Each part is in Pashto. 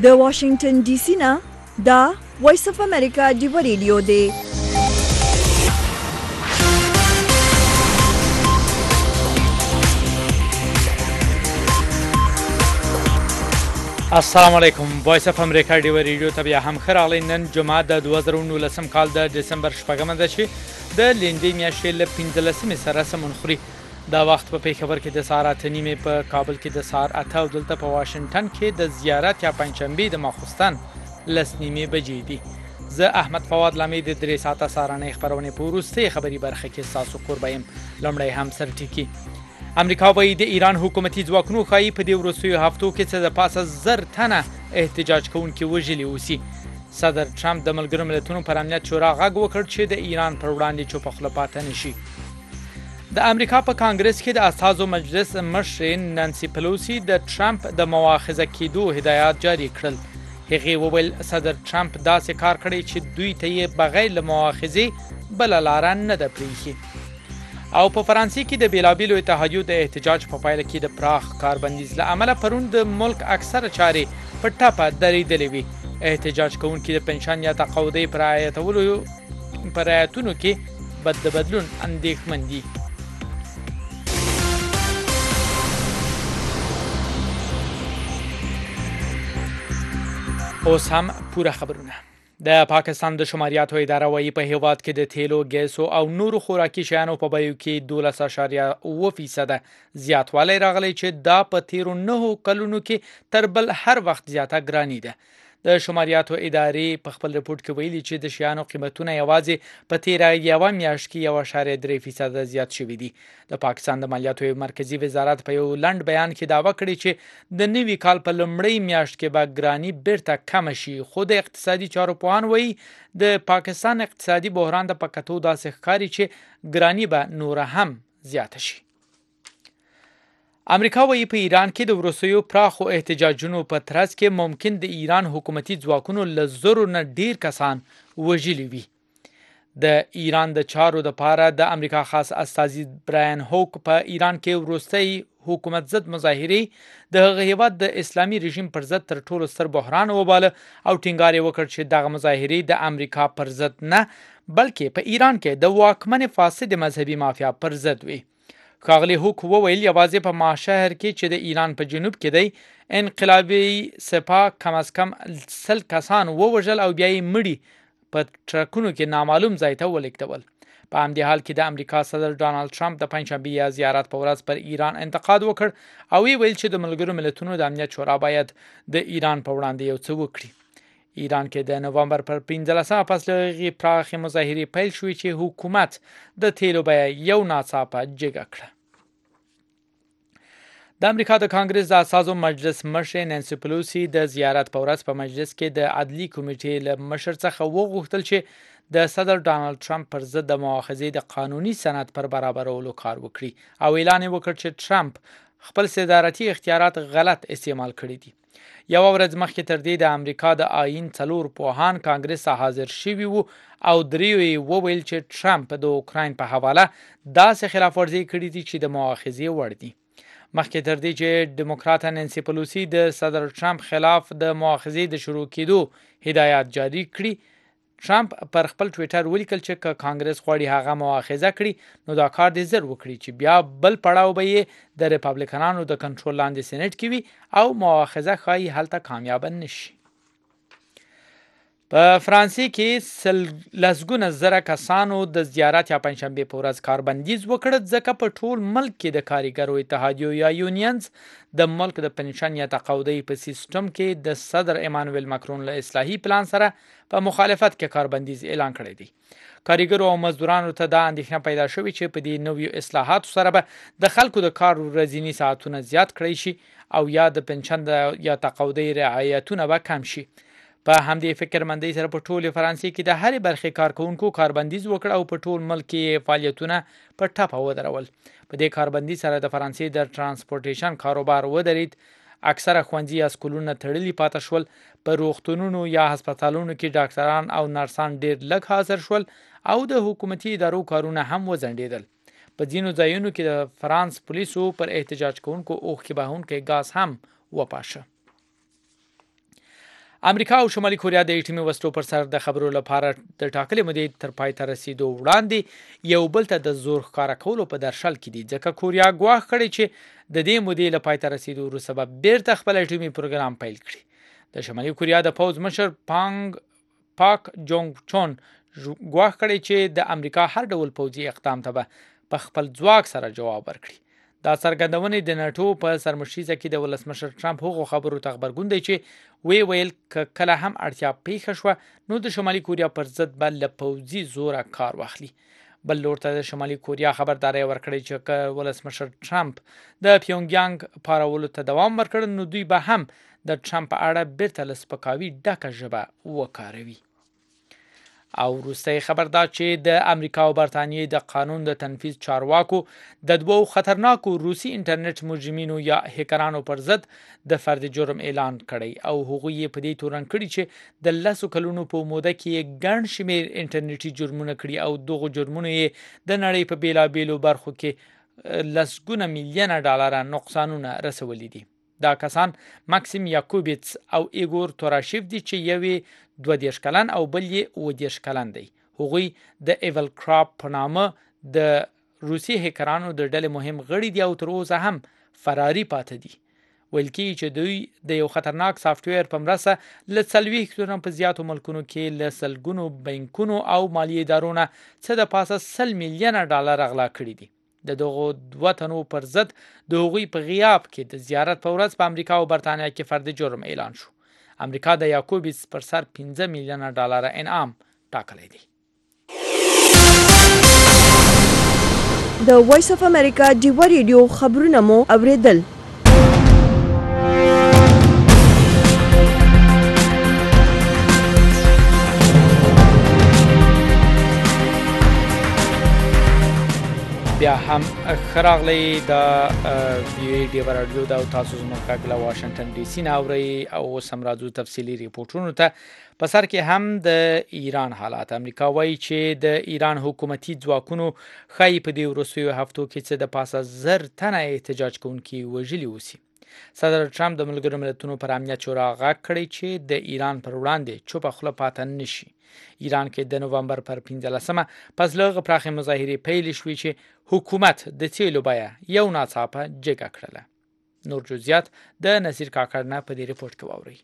د واشنگټن ډي سي نه دا وایس اف امریکا ډیو ریډیو دی. السلام علیکم. وایس اف امریکا ډیو ریډیو ته بیا هم ښه راغلی. نن جمعه د 2019 کال د ډسمبر 8 ده چې د لندې میاشتې له 15 سره سمون خوري. دا وخت په پیښور کې د سهار 8:30 په کابل کې د سهار 8 او دلته په واشنگټن کې د زیارت یا پنځشنبې د ماخوستن 10:30 بجې دي. زه احمد فواد لامي د 3 ساعته سهارنۍ خبرونه په وروستۍ خبري برخه کې تاسو قربایم. لومړی هم سر ټکی. امریکا وایي د ایران حکومتي ځواکونو ښایي په دې وروستیو هفتو کې څه د پاسه 1000 تنه احتجاج کوونکي وژلي اوسي. صدر ټرمپ د ملګرو ملتونو پر امنیت شورا غږ وکړ چې د ایران پر وړاندې چوپه خوله پاتې نشي. د امریکا په کانګرس کې د استازو مجلس مشر نانسي پلوسی د ټرمپ د مواخذه کېدو هدایات جاری کړل. هغې وویل صدر ټرمپ داسې کار کړی چې دوی ته یې بغیر له مواخذې بله لاره نه ده پرېښې. او په فرانسې کې د بیلابیلو اتحادیو د احتجاج په پایله کې د پراخ کاربندیز له امله پرون د ملک اکثره چارې په ټپه درېدلې وي. احتجاج کوونکي د پنشن یا تقاعدۍ په رعایتونو کې د بدلون اندېښمن دي. اوس هم پوره خبرونه. د پاکستان د شماریاتو اداره وایي په هیواد کې د تیلو، ګیسو او نورو خوراکي شیانو په بیو کې 12.9% زیاتوالی راغلی چې دا په تیرو 9 کلونو کې تر بل هر وخت زیاته ګرانی ده. د شماریاتو ادارې په خپل رپورت کې ویلي چې د شیانو قیمتونه یوازې په تیره یوه میاشت کې 1.3% زیات شوي دي. د پاکستان د مالیاتو مرکزی وزارت په یو لنډ بیان کې دعوه کړې چې د نوي کال په لومړۍ میاشت کې به ګرانی بیرته کم شي. خو د اقتصادي چارو پوهان وایي د پاکستان اقتصادي بحران ته په کتو داسې ښکاري چې ګرانی به نور هم زیاته شي. امریکا وایي په ایران کې د وروستیو پراخو احتجاجونو په ترڅ کې ممکن د ایران حکومتي ځواکونو له 1000 نه ډیر کسان وژلي وي. د ایران د چارو لپاره د امریکا خاص استازي براین هوک په ایران کې وروستي حکومت ضد مظاهرې د هغه هیواد د اسلامي رژیم پر ضد تر ټولو ستر بحران وباله او ټینګار یې وکړ چې دغه مظاهرې د امریکا پر ضد نه بلکې په ایران کې د واکمن فاسد مذهبي مافیا پر ضد وي. ښاغلي هوک وویل یوازې په ماشهر کې چې د ایران په جنوب کې دی انقلابي سپاه کم از کم 100 کسان ووژل او بیا یې مړي په ټرکونو کې نامعلوم ځای ته ولېږدول. په همدې حال کې د امریکا صدر ډانلډ ټرمپ د پنځشنبې یا زیارت په ورځ پر ایران انتقاد وکړ او ویل چې د ملګرو ملتونو د امنیت شورا باید د ایران په وړاندې یو څه وکړي. ایران کې د نوامبر پر 15 پس له هغې پراخې مظاهرې پیل شوې چې حکومت د تیلو بیه یو ناڅاپه جګه کړه. د امریکا د کانګرس د اساسو مجلس مشر نانسي پلوسی د زیارت په ورځ په مجلس کې د عدلي کمیټې له مشر څخه وغوښتل چې د صدر ډانلډ ټرمپ پر ضد د مؤاخذې د قانوني سند پر برابرولو کار وکړي او اعلان یې وکړ چې ټرمپ خپل صدارتي اختیارات غلط استعمال کړي دي. یو ورځ مخکې تر دې د امریکا د آئین 4 پوهان کانګرس ته حاضر شوي وو او دریو یې وویل چې ټرمپ د اوکراین په حواله داسې خلاف ورزي کړې دي چې د مؤاخذې وړ دي. مخکې تر دې چې ډیموکراټه نانسي پلوسی د صدر ټرمپ خلاف د مؤاخذې د شروع کېدو هدایات جاری کړي، ټرمپ پر خپل ټویټر ولیکل چې که کانګرس غواړي هغه مؤاخذه کړي نو دا کار دې زر وکړي چې بیا بل پړاو به یې د ریپابلیکنانو د کنټرول لاندې سېنیټ کې وي او مؤاخذه ښایي هلته کامیاب نشي. په فرانسې کې لسګونه زره کسانو د زیارت یا پنځشنبې په ورځ کاربندیز وکړ ځکه په ټول ملک کې د کارګرو اتحادیو یا یونینز د ملک د پنشن یا تقاعدۍ په سیستم کې د صدر ایمانویل ماکرون له اصلاحي پلان سره په مخالفت کې کاربندیز اعلان کړی دی. کارګرو او مزدورانو ته دا اندېښنه پیدا شوې چې په دې نویو اصلاحاتو سره به د خلکو د کار ورځني ساعتونه زیات کړی شي او یا د پنشن یا تقاعدۍ رعایتونه به کم شي. په همدې فکرمندۍ سره په ټول فرانسې کې د هرې برخې کارکونکو کاربندیز وکړ او په ټول ملک کې فعالیتونه په ټپه ودرول. په دې کاربندي سره د فرانسې د ترانسپورټیشن کاروبار ودرید. اکثره ښوونځي یا سکولونه تړلي پاتې شول. په روغتونونو یا هسپتالونو کې ډاکټران او نرسان ډیر لږ حاضر شول او د حکومتي ادارو کارونه هم وځنډېدل. په ځینو ځایونو کې د فرانس پولیسو پر احتجاج کوونکو اوښکې بهونکی ګاز هم وپاشه. امریکا او شمالي کوریا د اټومي وسلو پر سر د خبرو لپاره د ټاکلې مودې تر پای ته رسیدو وړاندې یو بل ته د زور ښکارا کولو په درشل کې دي، ځکه کوریا ګواښ کړی چې د دې مودې له پای ته رسیدو وروسته به بیرته خپل اټومي پروګرام پیل کړي. د شمالي کوریا د پوځ مشر پاک جونګ چون ګواښ کړی چې د امریکا هر ډول پوځي اقدام ته به په خپل ځواک سره جواب ورکړي. دا څرګندونې د ناتو په سرمشریزه کې د ولسمشر ټرمپ هغو خبرو ته غبرګون دی چې ویل کله هم اړتیا پیښه شوه نو د شمالي کوریا پر ضد به له پوځي زوره کار واخلي. بل لور ته د شمالي کوریا خبرداري ورکړې چې که ولسمشر ټرمپ د پیونګیانګ پارولو ته دوام ورکړ نو دوی به هم د ټرمپ په اړه بیرته له سپکاوي ډکه ژبه وکاروي. او وروستی خبر دا چې د امریکا او برتانیې د قانون د تنفیذ چارواکو د دوو خطرناکو روسي انټرنیټ مجرمینو یا هکرانو پر ضد د فرد جرم اعلان کړی او هغوی یې په دې تورن کړي چې د 10 کلونو په موده کې ګڼ شمېر انټرنیټي جرمونه کړي او دغه جرمونه یې د نړۍ په بیلابیلو برخو کې لسګونه میلیونه ډالره نقصانونه رسولي دي. دا کسان ماکسیم یاکوبیتس او ایګور توراشیف دي چې یوې 22 کلن او بل یې 27 کلن دی. هغوی د ایول کراپ په نامه د روسي هکرانو د ډلې مهم غړي دي او تر اوسه هم فراري پاتې دي. ویل کېږي چې دوی د یو خطرناک سافټویر په مرسته له 40 په زیاتو ملکونو کې له سلګونو بانکونو او مالي ادارو نه څه د پاسه 100 میلیونه ډالر غلا کړي دي. د دغو دوه تنو پر ضد د هغوی په غیاب کې د زیارت په ورځ په امریکا او برتانیا کې فرد جرم اعلان شو. امریکا د یاکوبیتس پر سر 15 میلیونه ډالر انعام ټاکلی دی. د وایس اف امریکا ډیوا ریډیو خبرونه مو اوریدل. بیا هم خراغلی د ډیوا رادیو دا تاسو زموږ غږ له واشنگټن ډي سي نه اورئ او اوس هم راځو تفصیلي ریپورټونو ته. په سر کې هم د ایران حالات. امریکا وایي چې د ایران حکومتي ځواکونو ښایي په دې وروستیو هفتو کې څه د پاسه 1000 تنه احتجاج کوونکي وژلي اوسي. صدر ټرمپ د ملګرو ملتونو پر امنیت شورا غږ کړی چې د ایران پر وړاندې چوپه خوله پاتې نشي. ایران کې د نوامبر پر 15مه پس له هغه پراخې مظاهرې پیل شوې چې حکومت د تیلو بیه یو ناڅاپه جګه کړله. نور جزئیات د نصیر کاکړ نه په دې ریپورت کې واورئ.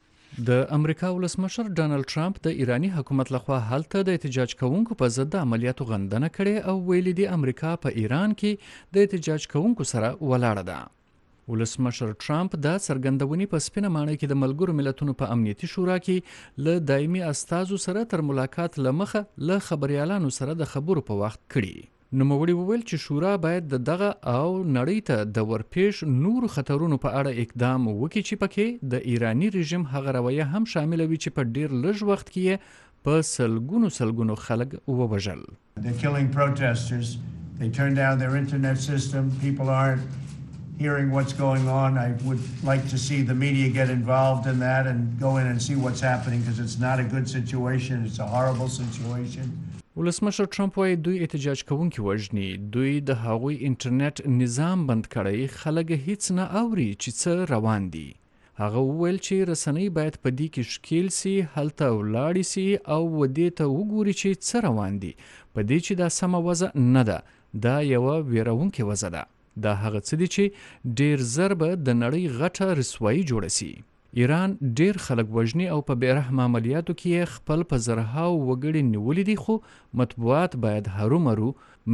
د امریکا ولسمشر ډانلډ ټرمپ د ایرانی حکومت لخوا هلته د احتجاج کوونکو په ضد د عملیاتو غندنه کړې او ویلي دي امریکا په ایران کې د احتجاج کوونکو سره ولاړه ده. ولسمشر ټرمپ دا څرګندونې په سپینه ماڼۍ کې د ملګرو ملتونو په امنیتي شورا کې له دایمي استازو سره تر ملاقات لمخه له خبريالانو سره د خبرو په وخت کړي. نوموړي وویل چې شورا باید دغه او نړۍ ته د ورپېښ نور خطرونو په اړه اقدام وکړي چې پکې د ایرانی رژیم هغه رویه هم شامل وي چې په ډیر لږ وخت کې په سلګونو خلک ووژل. They're killing protesters. They turned down their internet system. People aren't hearing what's going on. I would like to see the media get involved in that and go in and see what's happening because it's not a good situation. It's a horrible situation. ولسمشر ټرمپ وايي دوی احتجاج کوونکي وژني، دوی د هغوی انټرنیټ نظام بند کړی، خلک هیڅ نه اوري چې څه روان دي. هغه وویل چې رسنۍ باید په دې کې ښکیل سي، هلته ولاړې سي او ودې ته وګوري چې څه روان دي. په دې چې دا سمه وضع نه ده، دا یوه ویرونکې وضع ده. دا هغه څه دي چې ډیر زر به د نړۍ غټه رسوایی جوړه سي. ایران ډیر خلک وژني او په بیرحمه عملیاتو کې خپل په زرهاو وګړي نیولي دي، خو مطبوعات باید هرومرو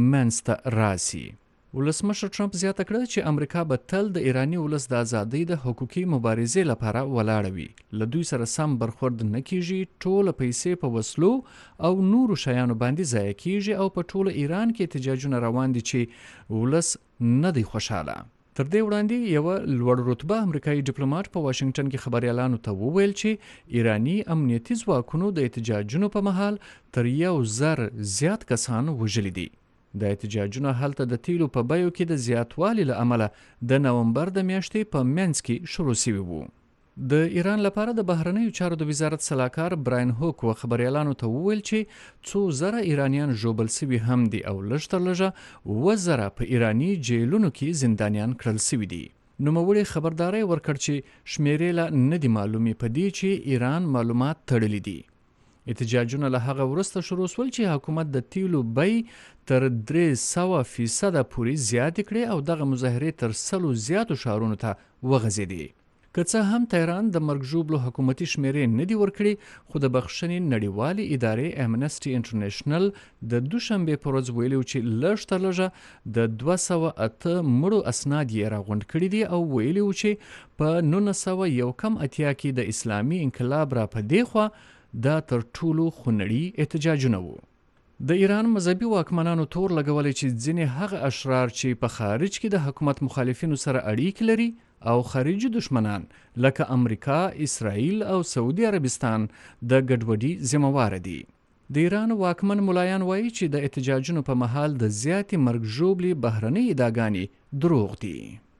منځته راسي. ولسمشر ټرمپ زیاته کړه چې امریکا به تل د ایرانی ولس د ازادۍ د حقوقي مبارزې لپاره ولاړه وي. له دوی سره سم برخورد نه کیږي، ټوله پیسې په وسلو او نورو شیانو باندې ضایع کیږي او په ټوله ایران کې احتجاجونه روان دي چې ولس نه دی خوشاله. تر دې وړاندې یو لوړ رتبه امریکایي ډیپلوماټ په واشنگټن کې خبريالانو ته وویل چې ایرانی امنیتي ځواکونو د احتجاجونو په مهال تر 1000 زیات کسان وژلي دي. د احتجاجونو هلته د تیلو په بیو کې د زیاتوالي له امله د نومبر د میاشتې په منځ کې شروع شوی وو. د ایران لپاره د بهرنیو چارو د وزارت سلاکار براین هوک و خبريالانو ته وویل چې څو زره ایرانیان ژوبل سوي هم دي او لږ تر لږه 2000 په ایرانی جیلونو کې زندانیان کړل سوي دي. نوموړي خبرداری ورکړ چې شمیرې لا نه دي معلومې په دې چې ایران معلومات تړلي دي. احتجاجونه له هغه وروسته شروع شول چې حکومت د تیلو بی تر 300% پورې زیاتې کړې او دغه مظاهرې تر 100 زیاتو ښارونو ته وغځېدې. که څه هم تهران د مرګ ژوبلو حکومتي شمیرې نه دي ورکړي، خو د بخښنې نړیوالې ادارې امنسټي انټرنیشنل د دوشنبې په ورځ ویلي چې لږ تر لږه د 208 مړو اسناد یې راغونډ کړي دي او ویلي چې په 1981 کې د اسلامي انقلاب را په دې خوا دا تر ټولو خونړي احتجاجونه وو. د ایران مذهبي واکمنانو تور لګولی چې ځینې هغه اشرار چې په خارج کې د حکومت مخالفینو سره اړیکې لري او خارجي دشمنان لکه امریکا، اسرائیل او سعودي عربستان د ګډوډي ذمهوار دي. د ایران واکمن ملایان وایي چې د احتجاجونو په مهال د زیاتې مرګ ژوبلې بهرنۍ ادعاګانې دروغ دي.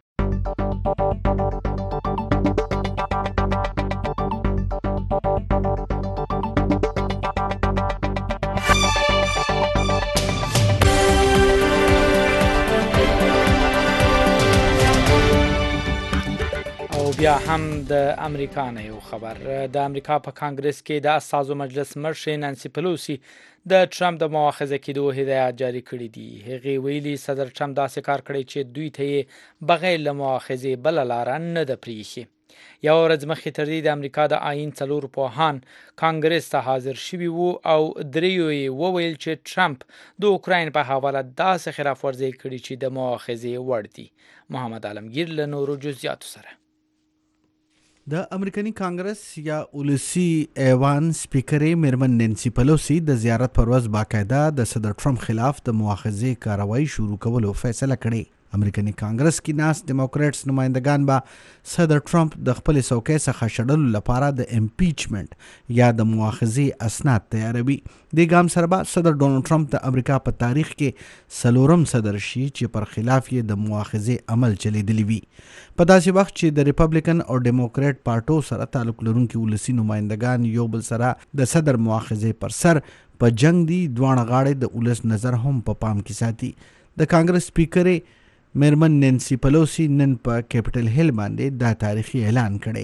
بیا هم د امریکا نه یو خبر. د امریکا په کانګرس کې د استازو مجلس مشر نانسي پلوسی د ټرمپ د مؤاخذه کېدو هدایت جاری کړي دي. هغې ویلي صدر ټرمپ داسې کار کړی چې دوی ته یې بغیر له مؤاخذې بله لاره نه ده پرېښې. یو ورځ مخکې تر دې د امریکا د آیین 4 پوهان کانګرس ته حاضر شوي وو او دریو یې وویل چې ټرمپ د اوکراین په حواله داسې خلاف ورزۍ کړي چې د مؤاخذې وړ دي. محمد عالمگیر له نورو جزئیاتو سره. د امریکایي کانګرس یا ولسی ایوان سپیکرې میرمن نانسي پلوسی د زیارت پر ورځ باقاعده د صدر ټرمپ خلاف د مؤاخذې کاروایی شروع کولو فیصله کړې. امریکایي کانګرس کې ناست ډیموکریټس نمائندگان به صدر ټرمپ د خپل څوکۍ څخه شړلو لپاره د امپیچمنت یا د مؤاخذې اسناد تیاروي. د ګام سره به صدر ډونالد ټرمپ د امریکا په تاریخ کې څلورم صدر شي چې پر خلاف یې د مؤاخذې عمل چلیدلی وي. په داسې وخت چې د ریپبلیکن او ډیموکریټ پارټو سره تعلق لرونکي ولسی نمائندگان یو بل سره د صدر مؤاخذې پر سر په جنگ دي، دواړه غاړې د ولس نظر هم په پام کې ساتي. د کانګرس سپیکرې میرمن نانسي پلوسی نن په کیپټل هیل باندې دا تاریخي اعلان کړی.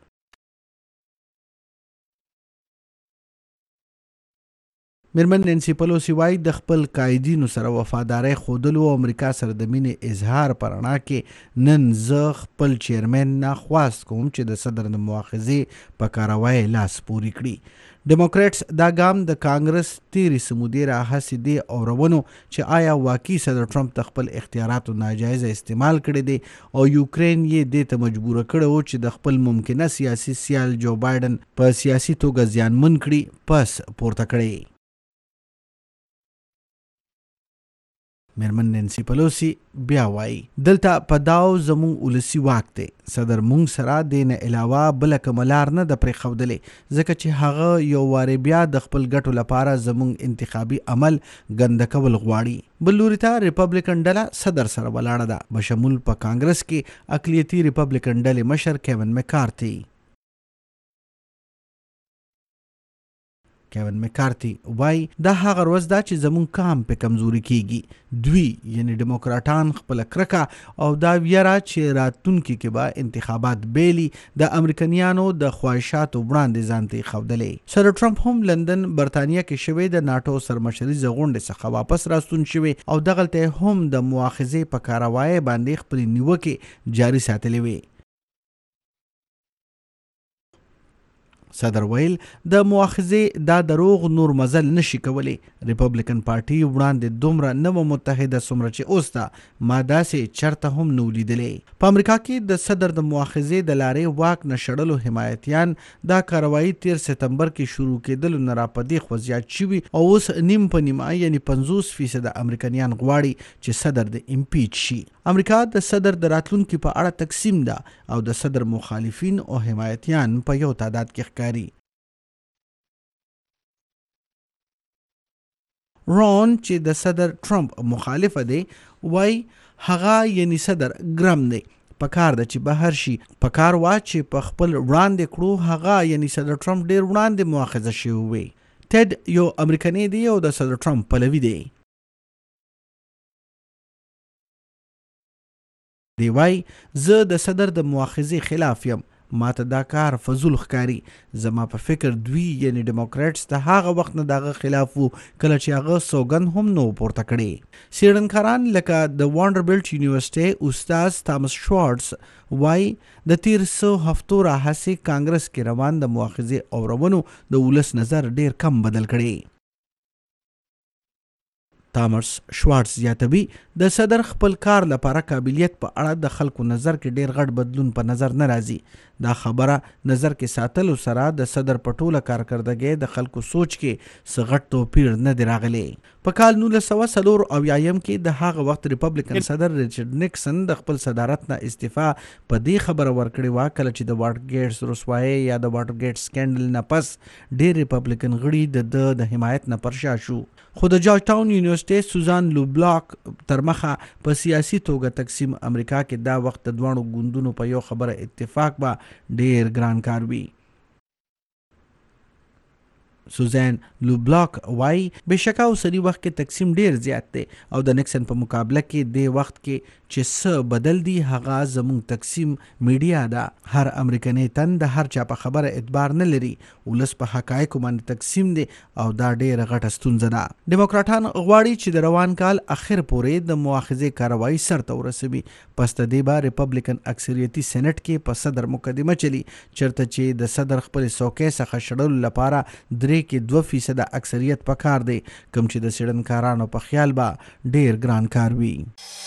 میرمن نانسي پلوسی وایي د خپل قائدینو سره وفادارۍ ښودلو او امریکا سره د مینې اظهار په رڼا کې نن زه خپل چیرمن نه خواست کوم چې د صدر د مؤاخذې په کاروایی لاس پورې کړي. ډیموکریټس دا ګام د کانګرس تیرې سمودې راهسې دی اورونو چې آیا واقعي صدر ټرمپ د خپل اختیاراتو ناجایزه استعمال کړی دی او یوکرین یې دې ته مجبوره کړی و چې د خپل ممکنه سیاسي سیال جو بایدن په سیاسي توګه زیانمن کړي پس پورته کړی. میرمن نانسي پلوسی بیا وایي دلته په داو زموږ ولسي واک دی. صدر مونږ سره دې نه علاوه بله کومه لار نه ده پرېښودلې ځکه چې هغه یو وارې بیا د خپل ګټو لپاره زموږ انتخابي عمل ګنده کول غواړي. بل لوري ته ریپبلیکن ډله صدر سره ولاړه ده، بشمول په کانګرس کې اقلیتي ریپبلیکن ډلې مشر کیون مکارتي. کیون مکارتي وای دا هغه ورځ ده چې زمون کام په کمزوري کیږي. دوی یعنی ډیموکراټان خپل کرکه او دا ویره چې راتلونکي کې به انتخابات بیلی د امریکایانو د خواهشاتو وړاندې ځان ته ایښودلې. صدر ټرمپ هم لندن برتانیا کې شوی د ناټو سرمشریزه غونډې څخه واپس راستون شوی او دغلته هم د مؤاخذې په کاروایی باندې خپل نیوکې جاري ساتلې وي. صدر ویل د مؤاخذې دا دروغ نور مزل نشي کولی. ریپبلیکن پارټي وړاندې دومره نه متحده څومره چې اوس ده ما داسې چرته هم نه ولیدلې. په امریکا کې د صدر د مؤاخذې د لارې واک نه شړلو حمایتیان دا کاروایی 13 سپتمبر کې شروع کېدلو نه را په دې خوا زیات شوي او اوس نیم په نیمه یعنی 50% امریکایان غواړي چې صدر د امپیچ شي. امریکا د صدر د راتلونکي په اړه تقسیم ده او د صدر مخالفین او حمایتیان په یو تعداد کې ښکاري. رون چې د صدر ټرمپ مخالفه دی وای هغه یعنی صدر ګرم دی. پکار ده چې بهر شي پکار وا چې په خپل وړاندې کړو هغه یعنی صدر ټرمپ ډیر وړاندې مؤاخذه شوی وي. ټیډ یو امریکایي دی او د صدر ټرمپ پلوی دی. دی وای زه د صدر د مؤاخذې خلاف یم، ماته دا کار فضول ښکاري. زما په فکر دوی یعنی ډیموکراټس د هغه وخت نه دغه خلاف وو کله چې هغه سوګند هم نو پورته کړي. څېړنکاران لکه د وانډربلټ یونیورسټۍ استاد تامس شوارټس وای د تیر څو هفتو راهیسې کانګرس کې روان د مؤاخذې اورونو د ولس نظر ډیر کم بدل کړي. تامس شوارټس زیاتوي د صدر خپل کار لپاره قابلیت په اړه د خلکو نظر کې ډیر غټ بدلون په نظر نه راځي. دا خبره نظر کې ساتلو سره د صدر په ټوله کارکردګۍ د خلکو سوچ کې څه غټ توپیر نه دی راغلی. په کال 1994 کې د هغه وخت ریپبلیکن صدر ریچارډ نیکسن د خپل صدارت نه استعفا په دې خبره ورکړې وه کله چې د واټر ګیټس رسوایي یا د واټر ګیټس سکینډل نه پس ډیر ریپبلیکن غړي د حمایت نه پرشا شو. خو د جارج ټاون یونیورسټۍ سوزان لوبلاک تر مخه په سیاسي توګه تقسیم امریکا کې دا وخت د دوانو ګوندونو په یو خبره اتفاق به ډیر ګران کار وي. سوزان لوبلاک وای بشکه اوسنی وخت کې تقسیم ډیر زیات دی او د نیکسن په مقابله کې د وخت کې چې څه بدل دی هغه زموږ تقسیم میډیا ده. هر امریکنی تن د هر چا په خبره اعتبار نه لري. ولس په حقایقو باندې تقسیم دی او دا ډیره غټه ستونزه ده. ډیموکراټان غواړي چې د روان کال اخر پورې د مؤاخذې کاروایی سرته ورسوي. پس د دې به ریپبلیکن اکثریتي سېنات کې په صدر مقدمه چلی چرته چې د صدر خپل څوکۍ څخه شړلو لپاره کې 2% اکثریت پکار دی کوم چې د څېړنکارانو په خیال به ډیر ګران کار وي.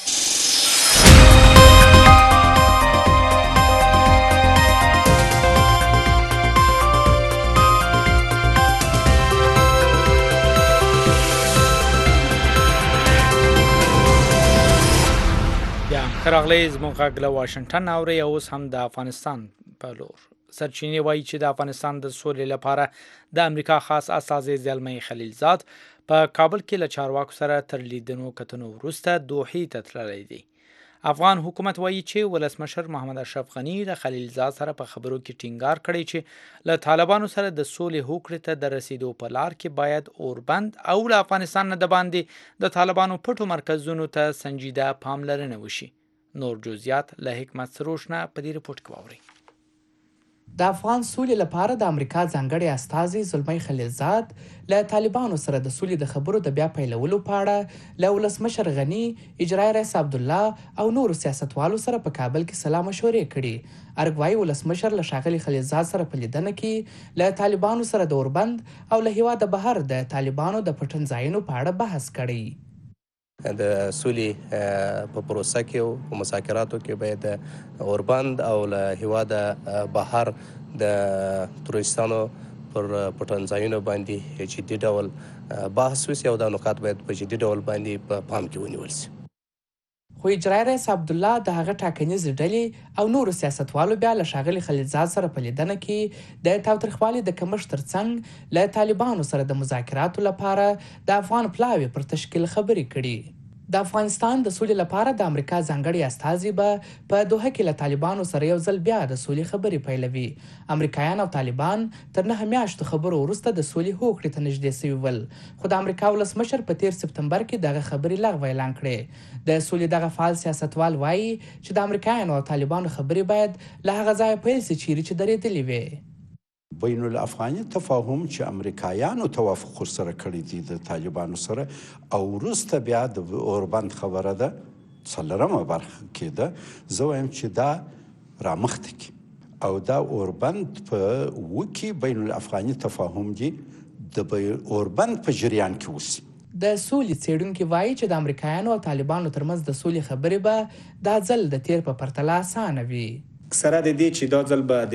راغلی زموږ غږ له واشنګټن اورئ. اوس هم د افغانستان په لور. سرچینې وایي چې د افغانستان د سولې لپاره د امریکا خاص استازی زلمی خلیلزاد په کابل کې له چارواکو سره تر لیدنو کتنو وروسته دوحې ته تللی دی. افغان حکومت وایي چې ولسمشر محمد اشرف غني د خلیلزاد سره په خبرو کې ټینګار کړی چې له طالبانو سره د سولې هوکړې ته د رسیدو په لار کې باید اوربند او له افغانستان نه د باندې د طالبانو پټو مرکزونو ته سنجیده پاملرنه وشي. نور جزئیات له حکمت سروش نه په دې رپورټ کې واورئ. د افغان سولې لپاره د امریکا ځانګړي استازي زلمی خلیلزاد له طالبانو سره د سولې د خبرو د بیا پیلولو په اړه له ولسمشر غني، اجرایي رئیس عبدالله او نورو سیاستوالو سره په کابل کې سلا مشورې کړي. ارګوایي ولسمشر له ښاغلي خلیلزاد سره په لیدنه کې له طالبانو سره د اوربند او له هیواده بهر د طالبانو د پټنځایونو په اړه بحث کړی. د سولې په پروسه کې او په مذاکراتو کې باید اوربند او له هیواده بهر د تروریستانو پر پټنځایونو باندې جدي ډول بحث وشي او دا نکات باید په جدي ډول باندې په پام کې ونیول شي. خو اجرایي رئیس عبدالله د هغه ټاکنیزې ډلې او نورو سیاستوالو بیا له ښاغلي خلیلزاد سره په لیدنه کې د تاوتریخوالي د کمښت ترڅنګ له طالبانو سره د مذاکراتو لپاره د افغان پلاوي پر تشکیل خبرې کړي. د افغانستان د سولې لپاره د امریکا ځانګړي استازي به په دوحه کې له طالبانو سره یو ځل بیا د سولې خبرې پیلوي. امریکایان او طالبان تر 9 میاشتو خبرو وروسته د سولې هوکړې ته نږدې سوي ول، خو د امریکا ولسمشر په 13 سپتمبر کې دغه خبرې لغوه اعلان کړې. د سولې دغه فعال سیاستوال وایي چې د امریکایانو او طالبانو خبرې باید له هغه ځایه پیل سي چیرې چې درېدلې وي. بین الافغاني تفاهم چې امریکایانو توافق سره کړی دی د طالبانو سره او وروسته بیا د اوربند خبره ده څلورمه برخه کې ده. زه وایم چې دا رامخته کې او دا اوربند په وکی بین الافغاني تفاهم دی د اوربند په جریان کې وسی. د سولې څېړونکي وایي چې د امریکایانو او طالبانو ترمنځ د سولې خبرې به دا ځل د تیر په پرتله اسانه وي. سره د دې چې دا ځل به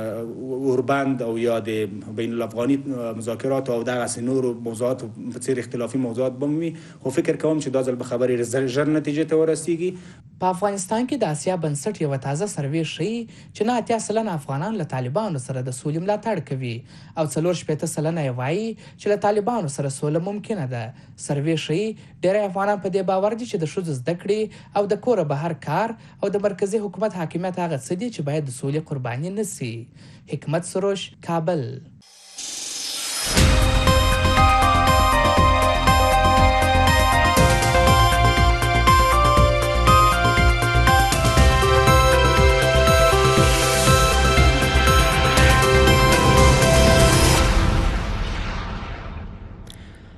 د اوربند او یا د بین الافغاني مذاکرات او دغه نورو موضوعات په څیر اختلافي موضوعات به وي، خو فکر کوم چې دا ځل به خبرې ژر نتیجې ته ورسیږي. په افغانستان کې د آسیا بنسټ یوه تازه سروې ښیي چې 80% افغانان له طالبانو سره د سولې ملاتړ کوي او 64% یې وایي چې له طالبانو سره سوله ممکنه ده. سروې ښیي ډېری افغانان په دې باور دي چې د ښځو زده کړې او د کوره بهر کار او د مرکزي حکومت حاکمیت هغه څه دي چې باید د سولې قرباني نشي. حکمت سروش، کابل.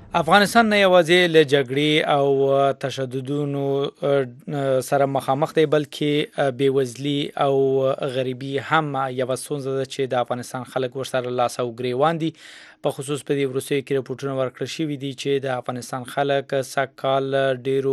افغانستان نه یوازې له جګړې او تشددونو سره مخامخ دی بلکې بېوزلي او غریبي هم یوه ستونزه ده چې د افغانستان خلک ورسره لاس او ګریوان دي. په خصوص په دې وروستیو کې رپورټونه ورکړل شوي دي چې د افغانستان خلک سږ کال ډېرو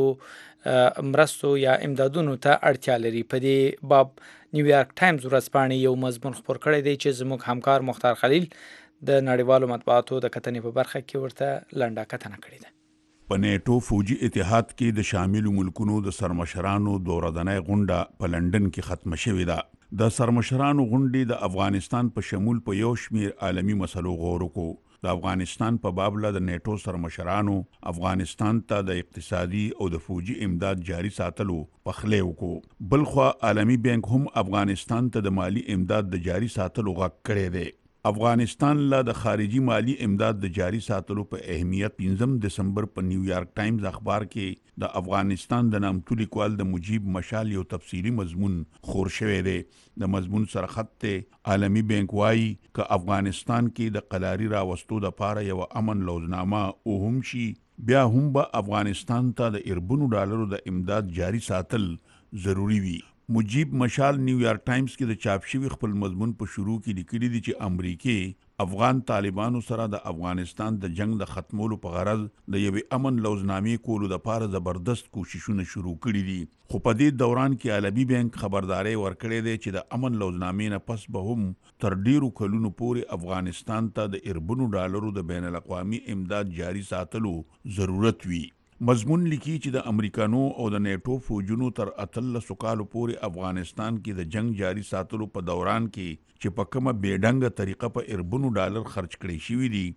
مرستو یا امدادونو ته اړتیا لري. په دې باب نیویارک ټایمز ورځپاڼې یو مضمون خپور کړی دی چې زموږ همکار مختار خلیل د نړیوالو مطبوعاتو د کتنې په برخه کې ورته لنډه کتنه کړې ده. په نیټو فوجي اتحاد کې د شاملو ملکونو د سرمشرانو دوره‌دنۍ غونډه په لندن کې ختمه شوې ده. د سرمشرانو غونډې د افغانستان په شمول په یو شمیر عالمي مسلو غور وکړو. د افغانستان په باب له د نیټو سرمشرانو افغانستان ته د اقتصادي او د فوجي امداد جاري ساتلو پخلی وکړو. بلخوا عالمي بانک هم افغانستان ته د مالی امداد د جاري ساتلو غږ کړی دی. افغانستان له د خارجي مالی امداد د جاري ساتلو په اهمیت 15 دسمبر په نیویارک ټایمز اخبار کې د افغانستان د نامتو لیکوال د مجیب مشال یو تفصیلی مضمون خور شوی دی. د مضمون سره خط ته عالمي بانک وایي که افغانستان کې د قلاري راوستو د پاره یو امن لوزنامه او هم شي بیا هم به افغانستان ته د اربونو ډالرو د امداد جاري ساتل ضروری وي. مجیب مشال نیویارک ټایمز کې د چاپ شوی خپل مضمون په شروع کې لیکلي دي چې امریکای افغان طالبانو سره د افغانستان د جنگ د ختمولو په غرض د یوې امن لوزنامې کولو لپاره زبردست کوششونه شروع کړي دي. خو په دې دوران کې عالمي بانک خبرداري ورکړې ده چې د امن لوزنامې نه پس به هم تر ډیرو کلونو پورې افغانستان ته د اربونو ډالرو د بین الاقوامي امداد جاري ساتلو ضرورت وي. مضمون لیکي چې د امریکانو او د نیټو فوجونو تر 13 کالو پورې افغانستان کې د جنگ جاري ساتلو په دوران کې چې په کومه بېډنګه طریقه په اربونو ډالر خرج کړي شوي دي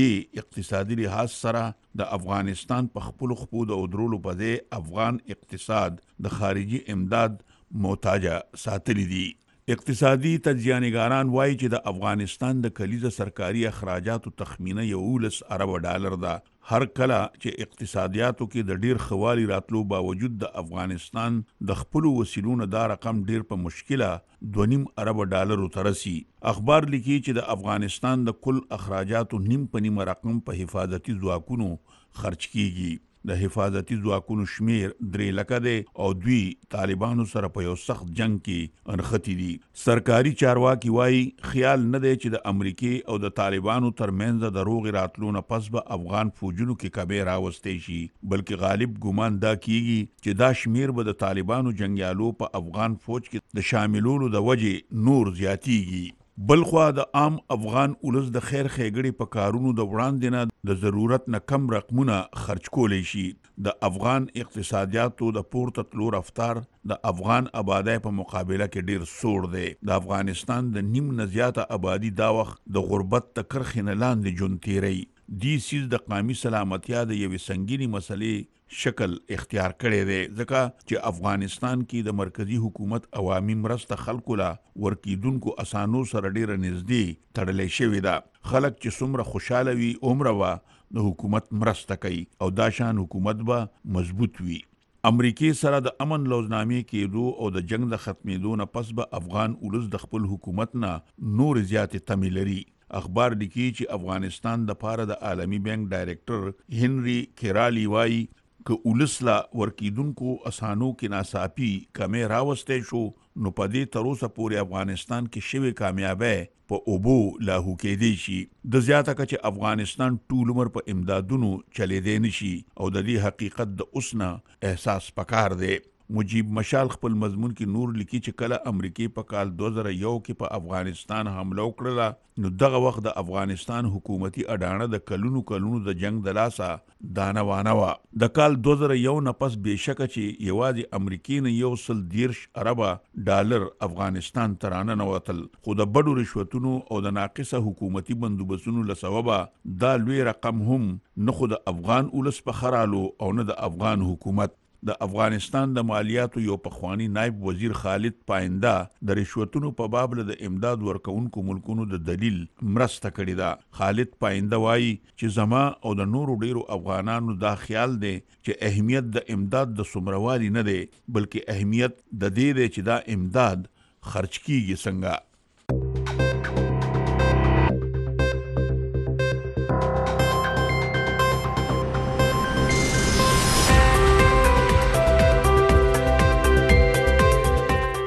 د اقتصادي لحاظ سره د افغانستان په خپلو خپو د درولو په ځای افغان اقتصاد د خارجي امداد محتاجه ساتلی دي. اقتصادي تجزیه‌نګاران وایي چې د افغانستان د کلیزه سرکاري اخراجاتو تخمینه 11 ارب ډالر ده. هر کله چې اقتصادیاتو کې د ډیر خوالي راتلو باوجود د افغانستان د خپل وسیلونو دا رقم ډیر په مشکله 2.5 ارب ډالرو ترسي. اخبار لیکي چې د افغانستان د کل اخراجاتو نیم په نیم رقم په حفاظتي ځواکونو خرج کیږي. د حفاظتي ځواکونو شمیر 3 لکه دی او دوی طالبانو سره په یو سخت جنگ کې انختی دي. سرکاري چارواکي وایي خیال نه دی چې د امریکای او د طالبانو ترمنځ د روغ راتلو نه پس به افغان فوجونو کې کبه راوستي شي بلکې غالب ګمان دا کیږي چې دا شمیر به د طالبانو جنگیالو په افغان فوج کې د شاملولو د وجې نور زیاتیږي. بلخوا د عام افغان اولس د خیر ښېګړې په کارونو د وړاندې نه د ضرورت نه کم رقمونه خرج کولی شي. د افغان اقتصادیاتو د پورته تلو رفتار د افغان آبادی په مقابله کې ډیر سوړ دی. د افغانستان د نیم نه زیاته آبادی دا وخت د غربت د کرښې نه لاندې ژوند تیری. دې سیز د قومي سلامتیا د یوې سنګینې مسلې شکل اختیار کړی دی ځکه چې افغانستان کې د مرکزی حکومت عوامي مرسته خلکو لا ورکیدونکو اسانو سره ډیره نږدې تړلې شوې ده. خلک چې څومره خوشاله وي عمره به د حکومت مرسته کوي او دا شان حکومت به مضبوط وي. امریکای سره د امن لوزنامې کېدو او د جنگ د ختمېدو نه پس به افغان اولس د خپل حکومت نه نور زیاتې تمې لري. اخبار لیکي چې افغانستان د پاره د عالمي بانک ډایریکټر هنري کیرالی وایي که اولس لا ورکیدونکو اسانو کې ناڅاپي کمې راوستی شو نو په دې تر اوسه پورې افغانستان کې شوې کامیابۍ په اوبو لاهو کېدی شي. د زیاته که چې افغانستان ټول عمر په امدادونو چلیدی نشي او د دې حقیقت د اوس نه احساس پکار دی. مجیب مشال خپل مضمون کې نور لیکي چې کله امریکای په کال 2001 کې په افغانستان حمله وکړه نو دغه وخت د افغانستان حکومتي اډانه د کلونو د جنگ د لاسه دانه وانه وه. د کال 2001 نه پس بېشکه چې یوازې امریکای نه 130 ارب ډالر افغانستان ته راننوتل خو د بډو رشوتونو او د ناقصه حکومتي بندوبستونو له سببه دا لوی رقم هم نه خو د افغان اولس په خرالو او نه د افغان حکومت. د افغانستان د مالیاتو یو پخوانی نائب وزیر خالد پاینده د رشوتونو په باب له د امداد ورکوونکو ملکونو د دلیل مرسته کړې ده. خالد پاینده وایي چې زما او د نورو ډیرو افغانانو دا خیال دی چې اهمیت د امداد د څومروالي نه دی بلکې اهمیت د دې دی چې دا امداد خرج کیږي څنګه.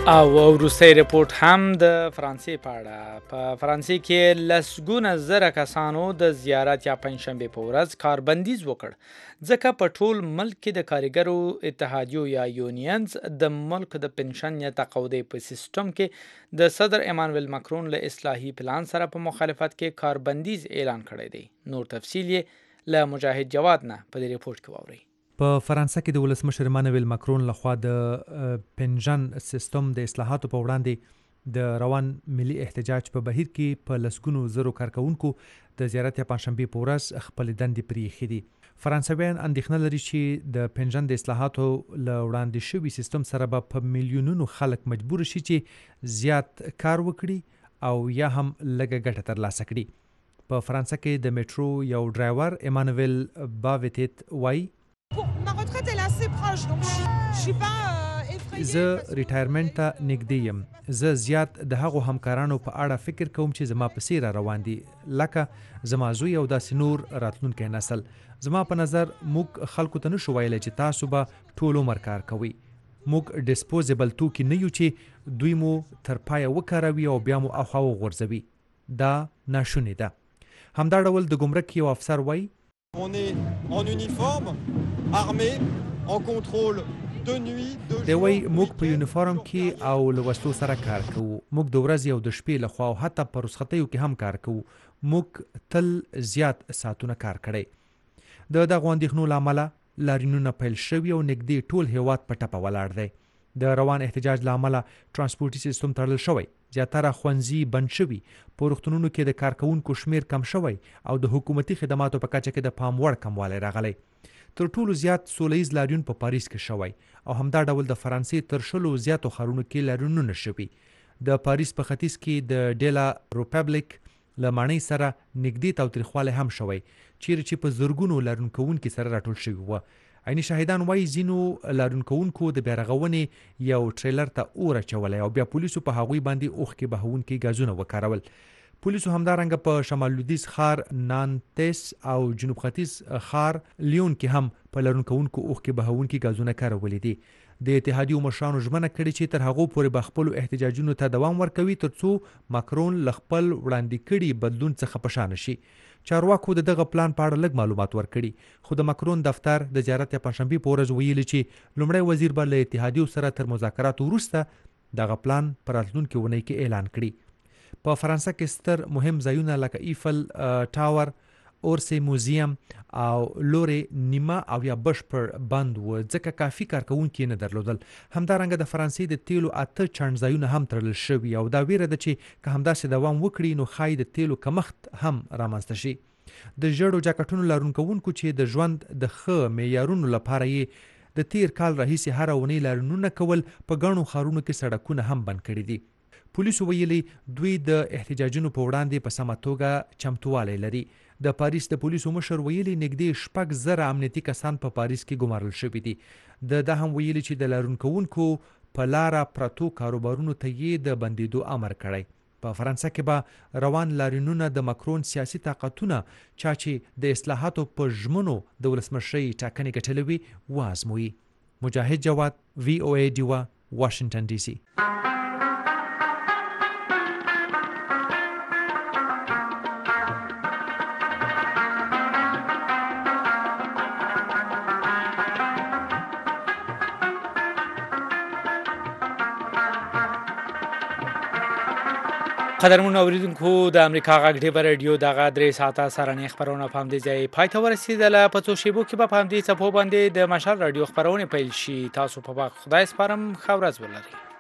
او وروستي رپورت هم د فرانسې په اړه. په فرانسې کې لسګونه زره کسانو د زیارت یا پنځشنبه په ورځ کاربندیز وکړ ځکه په ټول ملک کې د کارګرو اتحادیو یا یونینز د ملک د پنشن یا تقاعد په سیستم کې د صدر ایمانوئل ماکرون له اصلاحي پلان سره په مخالفت کې کاربندیز اعلان کړی دی. نور تفصیل یې له مجاهد جواد نه په دې رپورت کې واورئ. په فرانسه کې د ولسمشر ایمانوئل ماکرون لخوا د پنشن سیستم د اصلاحاتو په وړاندې د روان ملي احتجاج په بهیر کې په لسګونو زرو کارکونکو د زیارت یا پنځشنبې په ورځ خپل دندې پرېښې دي. فرانسویان اندېښنه لري چې د پنشن د اصلاحاتو له وړاندې شوي سیستم سره به په میلیونونو خلک مجبور شي چې زیات کار وکړي او یا هم لږه ګټه ترلاسه کړي. په فرانسه کې د میټرو یو ډرایور ایمانوئل باویتیت وایي زه ریټایرمنټ ته نږدې یم. زه زیات د هغو همکارانو په اړه فکر کوم چې زما په څیر روان دي لکه زما زوی او داسې نور راتلونکی نسل. زما په نظر موږ خلکو ته نشو ویلی چې تاسو به ټول عمر کار کوئ. موږ ډسپوزیبل توکي نه یو چې دوی مو تر پایه وکاروي او بیا مو اخوا وغورځوي. دا ناشونې ده. همدا ډول د ګمرک یو افسر وایي On est en uniforme, armé, en contrôle de nuit, de jour. دوی موږ په یونیفارم کې او له وسلو سره کار کوو. موږ د ورځې او د شپې لخوا او حتی په رخصتیو کې هم کار کوو. موږ تل زیات ساعتونه کار کړی. د دغو اندېښنو له امله لاریونونه پیل شوي او نږدې ټول هیواد په ټپه ولاړ دی. د روان احتجاج له امله ترانسپورټي سیستم تړل شوی. زیاتره ښوونځي بند شوي. په روغتونونو کې د کارکوونکو شمیر کم شوی او د حکومتي خدماتو په کچه کې د پام وړ کموالی راغلی. تر ټولو زیات سوله ییز لاریون په پاریس کې شوی او همدا ډول د فرانسې تر 100 زیاتو ښارونو کې لاریونونه شوي. د پاریس په ختیځ کې د ډیلا ریپبلیک له ماڼۍ سره نږدې تاوتریخوالی هم شوی چیرې چې په زرګونو لاریونکوونکي سره راټول شوي وو. عیني شاهدان وایي ځینو لاریونکوونکو د بیارغونې یو ټریلر ته اور اچولی او بیا پولیسو په هغوی باندې اوښکې بهونکي ګازونه وکارول. پولیسو همدارنګه په شمال لویدیځ ښار نانتس او جنوب ختیځ ښار لیون کې هم په لاریونکوونکو اوښکې بهونکي ګازونه کارولي دي. د اتحادیو مشرانو ژمنه کړې چې تر هغو پورې به خپلو احتجاجونو ته دوام ورکوي ترڅو ماکرون له خپل وړاندې کړي بدلون څخه په شا نشي. چارواکو د دغه پلان په اړه لږ معلومات ورکړي خو د ماکرون دفتر د زیارت یا پنځشنبې په ورځ ویلي چې لومړی وزیر به له اتحادیو سره تر مذاکراتو وروسته دغه پلان په راتلونکې اونۍ کې اعلان کړي. په فرانسه کې ستر مهم ځایونه لکه ایفل ټاور، اورسي موزیم او لورې نیمه او یا بشپړ بند و ځکه کافي کارکوونکي نه درلودل. همدارنګه د فرانسې د تیلو 8 چڼ ځایونه هم تړل شوي او دا ویره ده چې که همداسې دوام وکړي نو ښایي د تیلو کمښت هم رامنځته شي. د ژړو جاکټونو لرونکوونکو چې د ژوند د ښه معیارونو لپاره یې د تیر کال راهیسې هره اونۍ لاریونونه کول په ګڼو ښارونو کې سړکونه هم بند کړي دي. پولیسو ویلي دوی د احتجاجونو په وړاندې په سمه توګه چمتوالی لري. د پاریس د پولیسو مشر ویلي نږدې 6,000 امنیتي کسان په پاریس کې ګمارل شوي دي. دا هم ویلي چې د لاریونکوونکو په لاره پرتو کاروبارونو ته یې د بندیدو امر کړی. په فرانسه کې به روان لاریونونه د ماکرون سیاسي طاقتونه چا چې د اصلاحاتو په ژمنو د ولسمشرۍ ټاکنې ګټلې وي وازموي. مجاهد جواد، VOA ډیوا، واشنگټن ډي سي. قدرمن اوریدونکو د امریکا غږ ډیوه رادیو دغه 3 ساعته سرانه خبرونه په همدې ځای پای ته ورسېدله. په څو شیبو کې به په همدې څپو باندې د مشال رادیو خبرونه پیل شي. تاسو په خدای سپارم. ښه ورځ ولرئ.